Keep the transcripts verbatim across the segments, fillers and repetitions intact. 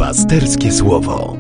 Pasterskie Słowo.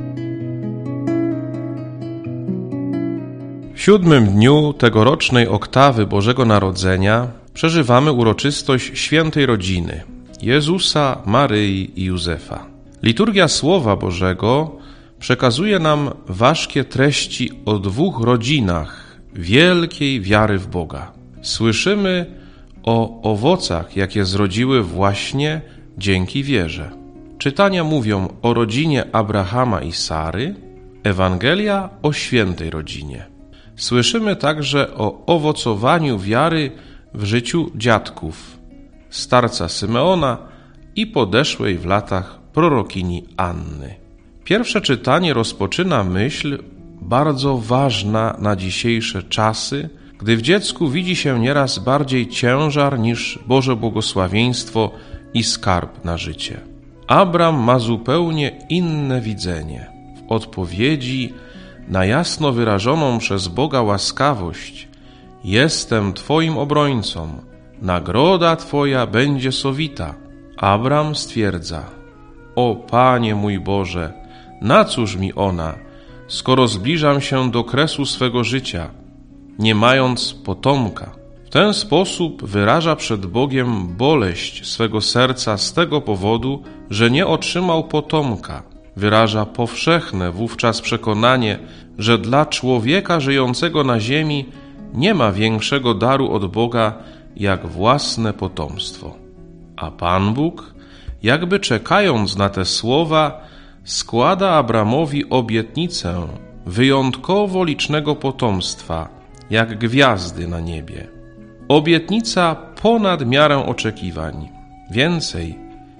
W siódmym dniu tegorocznej oktawy Bożego Narodzenia przeżywamy uroczystość świętej rodziny Jezusa, Maryi i Józefa. Liturgia Słowa Bożego przekazuje nam ważkie treści o dwóch rodzinach wielkiej wiary w Boga. Słyszymy o owocach, jakie zrodziły właśnie dzięki wierze. Czytania mówią o rodzinie Abrahama i Sary, Ewangelia o świętej rodzinie. Słyszymy także o owocowaniu wiary w życiu dziadków, starca Symeona i podeszłej w latach prorokini Anny. Pierwsze czytanie rozpoczyna myśl bardzo ważna na dzisiejsze czasy, gdy w dziecku widzi się nieraz bardziej ciężar niż Boże błogosławieństwo i skarb na życie. Abram ma zupełnie inne widzenie. W odpowiedzi na jasno wyrażoną przez Boga łaskawość: jestem Twoim obrońcą, nagroda Twoja będzie sowita. Abram stwierdza: o Panie mój Boże, na cóż mi ona, skoro zbliżam się do kresu swego życia, nie mając potomka. W ten sposób wyraża przed Bogiem boleść swego serca z tego powodu, że nie otrzymał potomka. Wyraża powszechne wówczas przekonanie, że dla człowieka żyjącego na ziemi nie ma większego daru od Boga jak własne potomstwo. A Pan Bóg, jakby czekając na te słowa, składa Abramowi obietnicę wyjątkowo licznego potomstwa, jak gwiazdy na niebie. Obietnica ponad miarę oczekiwań, więcej,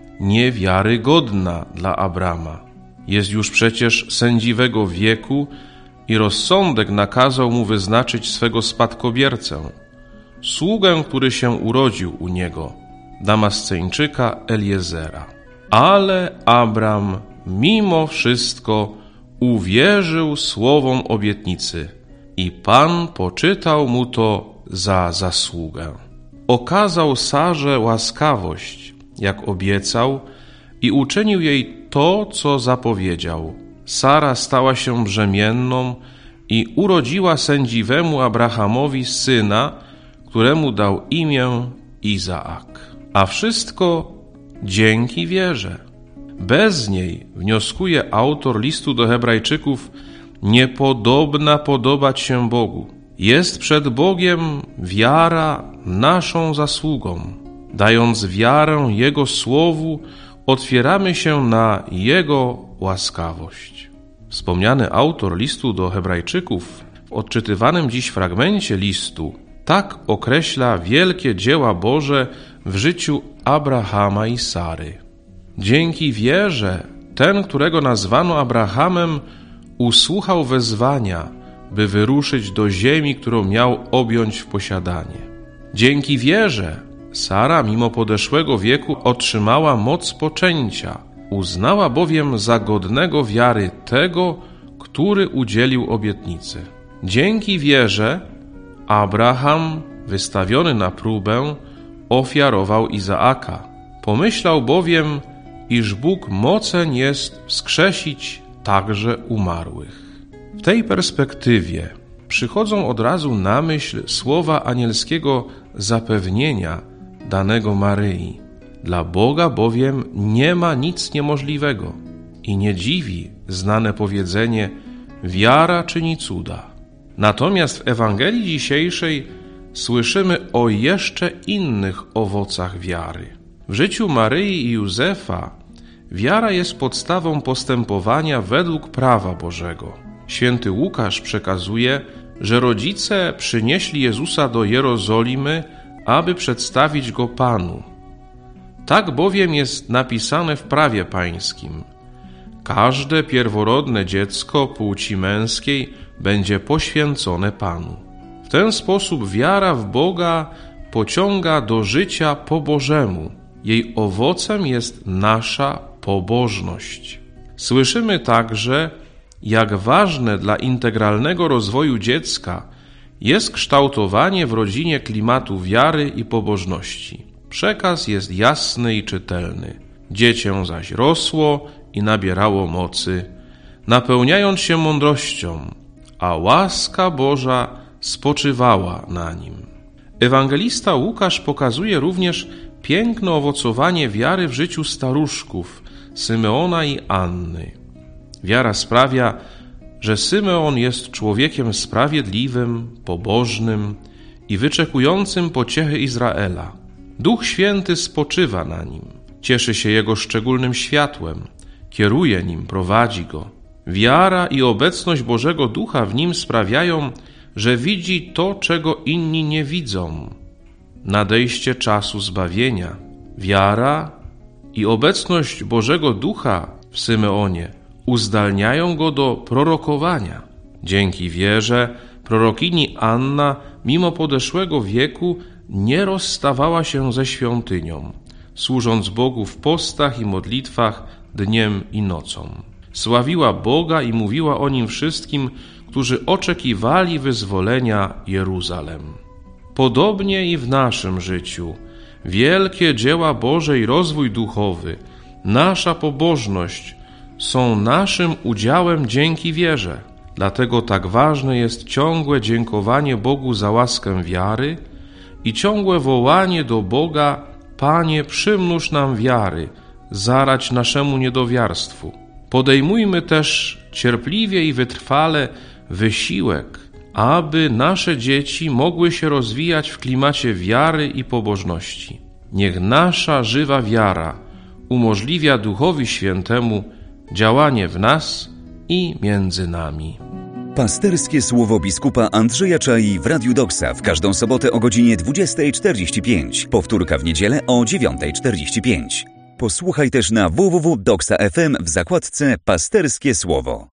niewiarygodna dla Abrama. Jest już przecież sędziwego wieku i rozsądek nakazał mu wyznaczyć swego spadkobiercę, sługę, który się urodził u niego, Damasceńczyka Eliezera. Ale Abram mimo wszystko uwierzył słowom obietnicy i Pan poczytał mu to za zasługę. Okazał Sarze łaskawość, jak obiecał, i uczynił jej to, co zapowiedział. Sara stała się brzemienną i urodziła sędziwemu Abrahamowi syna, któremu dał imię Izaak. A wszystko dzięki wierze. Bez niej, wnioskuje autor listu do Hebrajczyków, niepodobna podobać się Bogu. Jest przed Bogiem wiara naszą zasługą. Dając wiarę Jego słowu, otwieramy się na Jego łaskawość. Wspomniany autor listu do Hebrajczyków w odczytywanym dziś fragmencie listu tak określa wielkie dzieła Boże w życiu Abrahama i Sary. Dzięki wierze ten, którego nazwano Abrahamem, usłuchał wezwania, by wyruszyć do ziemi, którą miał objąć w posiadanie. Dzięki wierze Sara, mimo podeszłego wieku, otrzymała moc poczęcia. Uznała bowiem za godnego wiary tego, który udzielił obietnicy. Dzięki wierze Abraham, wystawiony na próbę, ofiarował Izaaka. Pomyślał bowiem, iż Bóg mocen jest wskrzesić także umarłych. W tej perspektywie przychodzą od razu na myśl słowa anielskiego zapewnienia danego Maryi. Dla Boga bowiem nie ma nic niemożliwego i nie dziwi znane powiedzenie: wiara czyni cuda. Natomiast w Ewangelii dzisiejszej słyszymy o jeszcze innych owocach wiary. W życiu Maryi i Józefa wiara jest podstawą postępowania według prawa Bożego. Święty Łukasz przekazuje, że rodzice przynieśli Jezusa do Jerozolimy, aby przedstawić Go Panu. Tak bowiem jest napisane w prawie pańskim: każde pierworodne dziecko płci męskiej będzie poświęcone Panu. W ten sposób wiara w Boga pociąga do życia po Bożemu. Jej owocem jest nasza pobożność. Słyszymy także, jak ważne dla integralnego rozwoju dziecka jest kształtowanie w rodzinie klimatu wiary i pobożności. Przekaz jest jasny i czytelny. Dziecię zaś rosło i nabierało mocy, napełniając się mądrością, a łaska Boża spoczywała na nim. Ewangelista Łukasz pokazuje również piękne owocowanie wiary w życiu staruszków Symeona i Anny. Wiara sprawia, że Symeon jest człowiekiem sprawiedliwym, pobożnym i wyczekującym pociechy Izraela. Duch Święty spoczywa na nim, cieszy się jego szczególnym światłem, kieruje nim, prowadzi go. Wiara i obecność Bożego Ducha w nim sprawiają, że widzi to, czego inni nie widzą. Nadejście czasu zbawienia. Wiara i obecność Bożego Ducha w Symeonie uzdalniają go do prorokowania. Dzięki wierze prorokini Anna, mimo podeszłego wieku, nie rozstawała się ze świątynią, służąc Bogu w postach i modlitwach dniem i nocą. Sławiła Boga i mówiła o Nim wszystkim, którzy oczekiwali wyzwolenia Jeruzalem. Podobnie i w naszym życiu wielkie dzieła Boże i rozwój duchowy, nasza pobożność są naszym udziałem dzięki wierze. Dlatego tak ważne jest ciągłe dziękowanie Bogu za łaskę wiary i ciągłe wołanie do Boga: Panie, przymnóż nam wiary, zarać naszemu niedowiarstwu. Podejmujmy też cierpliwie i wytrwale wysiłek, aby nasze dzieci mogły się rozwijać w klimacie wiary i pobożności. Niech nasza żywa wiara umożliwia Duchowi Świętemu działanie w nas i między nami. Pasterskie słowo biskupa Andrzeja Czai w Radiu Doksa w każdą sobotę o godzinie dwudziestej czterdzieści pięć. Powtórka w niedzielę o dziewiątej czterdzieści pięć. Posłuchaj też na w w w kropka doksa kropka f m w zakładce Pasterskie Słowo.